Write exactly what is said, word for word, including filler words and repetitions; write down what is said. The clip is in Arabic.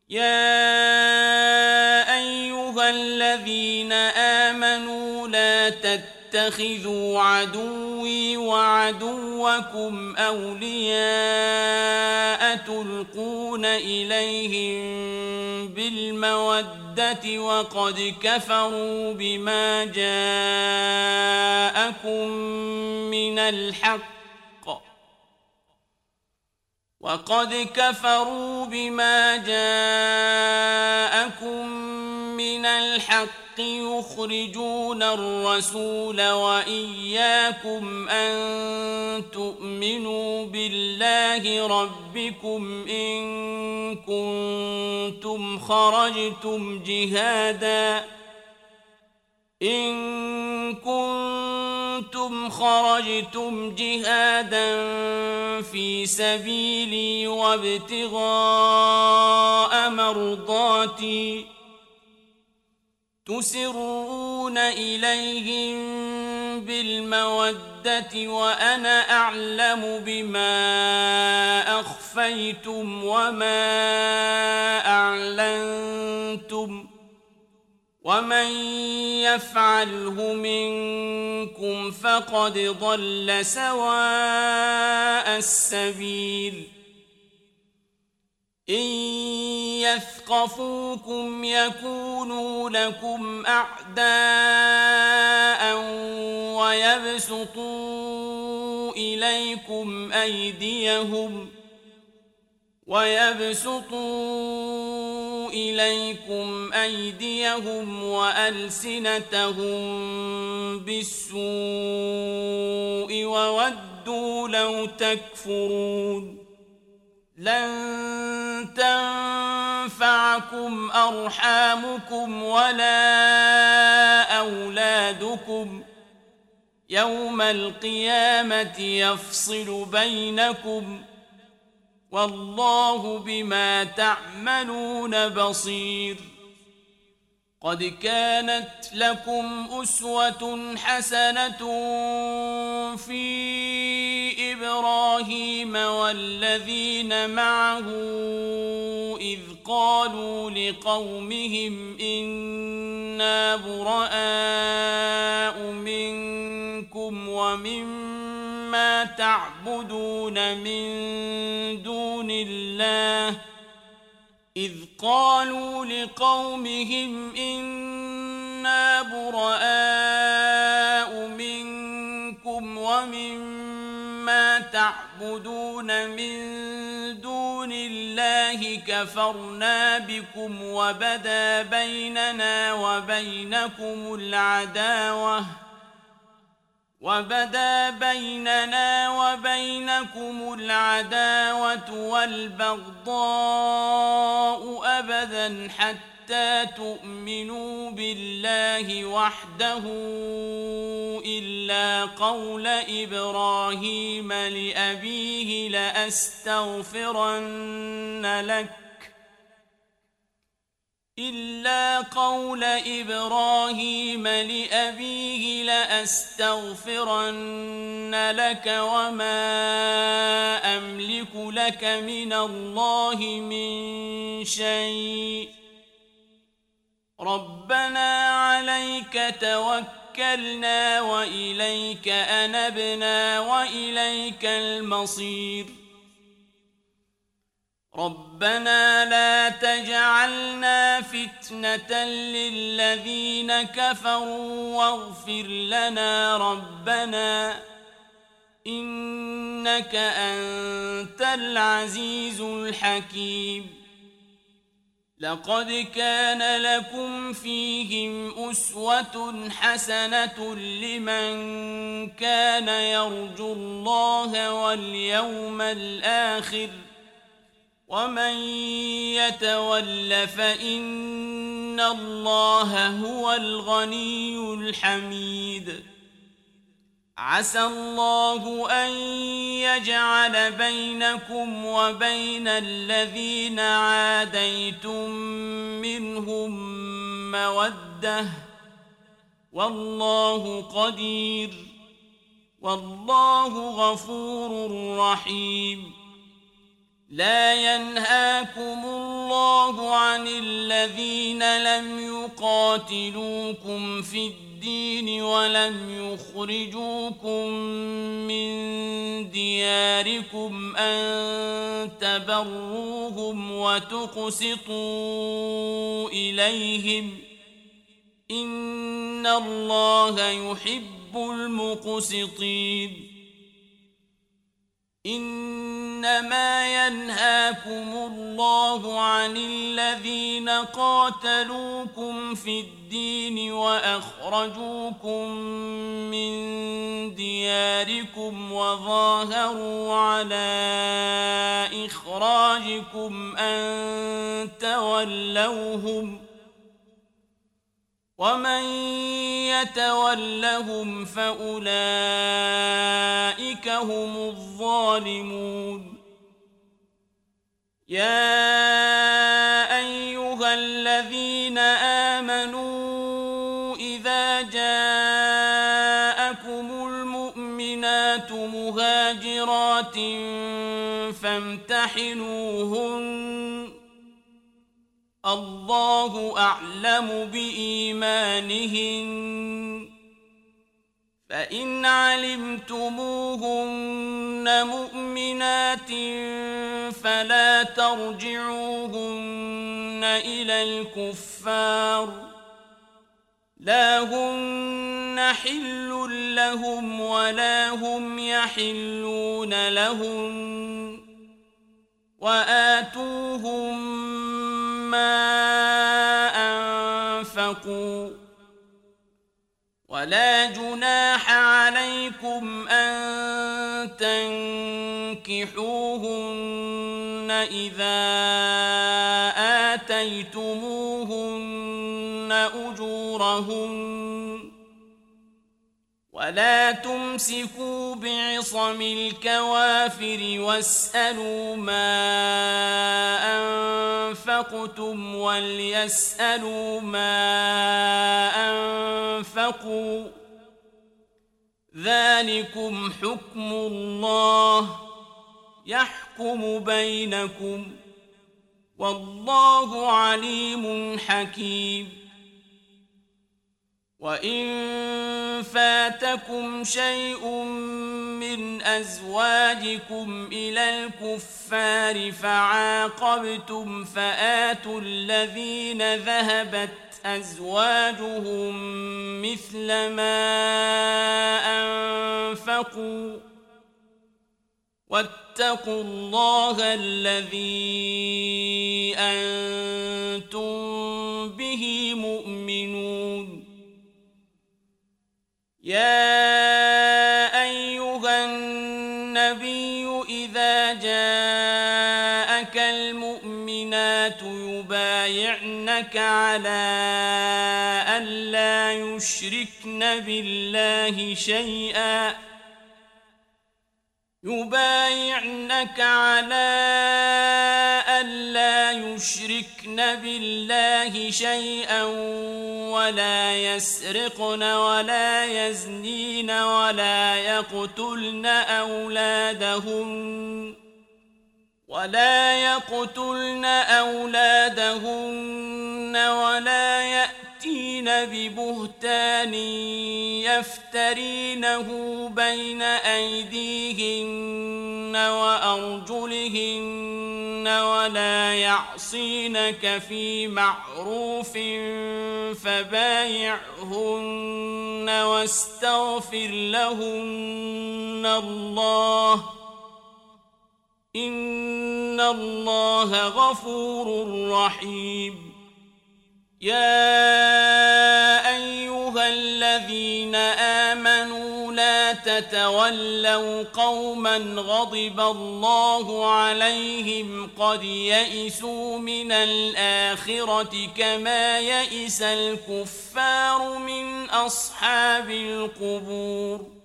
يا أيها الذين آمنوا لا تتخذوا عدوي وعدوكم أولياء تلقون إليهم بالمودة وقد كفروا بما جاءكم من الحق وقد كفروا بما جاءكم من الحق يخرجون الرسول وإياكم أن تؤمنوا بالله ربكم إن كنتم خرجتم جهادا إن كنتم خرجتم جهادا في سبيلي وابتغاء مرضاتي تسرون إليهم بالمودة وأنا أعلم بما أخفيتم وما أعلنتم ومن يفعله منكم فقد ضل سواء السبيل إن يثقفوكم يكونوا لكم أعداء ويبسطوا إليكم أيديهم ويبسطوا إليكم أيديهم وألسنتهم بالسوء وودوا لو تكفرون لن تنفعكم أرحامكم ولا أولادكم يوم القيامة يفصل بينكم والله بما تعملون بصير قد كانت لكم أسوة حسنة في إبراهيم والذين معه إذ قالوا لقومهم إنا براء منكم ومما تعبدون من دون الله إذ قالوا لقومهم إنا براء منكم ومما تعبدون من دون الله كفرنا بكم وبدا بيننا وبينكم العداوة وبدا بيننا وبينكم العداوة والبغضاء أبدا حتى تؤمنوا بالله وحده إلا قول إبراهيم لأبيه لأستغفرن لك إلا قول إبراهيم لأبيه لأستغفرن لك وما أملك لك من الله من شيء ربنا عليك توكلنا وإليك أنبنا وإليك المصير ربنا لا تجعلنا فتنة للذين كفروا واغفر لنا ربنا إنك أنت العزيز الحكيم لقد كان لكم فيهم أسوة حسنة لمن كان يرجو الله واليوم الآخر ومن يتول فإن الله هو الغني الحميد عسى الله أن يجعل بينكم وبين الذين عاديتم منهم مودة والله قدير والله غفور رحيم لا ينهاكم الله الله عن الذين لم يقاتلوكم في الدين ولم يخرجوكم من دياركم أن تبروهم وتقسطوا إليهم إن الله يحب المقسطين. إنما ينهاكم الله عن الذين قاتلوكم في الدين وأخرجوكم من دياركم وظاهروا على إخراجكم أن تولوهم ومن يتولهم فأولئك هم الظالمون. يا أيها الذين آمنوا إذا جاءكم المؤمنات مهاجرات فامتحنوهن الله أعلم بإيمانهن فإن علمتموهن مؤمنات فلا ترجعوهن إلى الكفار لا هن حل لهم ولا هم يحلون لهم وآتوهم ما أنفقوا ولا جناح عليكم أن تنكحوهن إذا آتيتموهن أجورهن ولا تمسكوا بعصم الكوافر واسألوا ما أنفقتم وليسألوا ما أنفقوا ذلكم حكم الله يحكم بينكم والله عليم حكيم. وإن فاتكم شيء من أزواجكم إلى الكفار فعاقبتم فآتوا الذين ذهبت أزواجهم مثل ما أنفقوا واتقوا الله الذي أنتم به مؤمنون. يا أيها النبي إذا جاءك المؤمنات يبايعنك على أن لا يشركن بالله شيئا يبايعنك على ألا يشركن بالله شيئا ولا يسرقن ولا يزنين ولا يقتلن أولادهن ولا يقتلن أولادهن ولا يأتين ببهتان يفترينه بين أيديهن وأرجلهن ولا يعصينك في معروف فبايعهن واستغفر لهن الله إن الله غفور رحيم. يا أيها الذين آمنوا لا تتولوا قوما غضب الله عليهم قد يئسوا من الآخرة كما يئس الكفار من أصحاب القبور.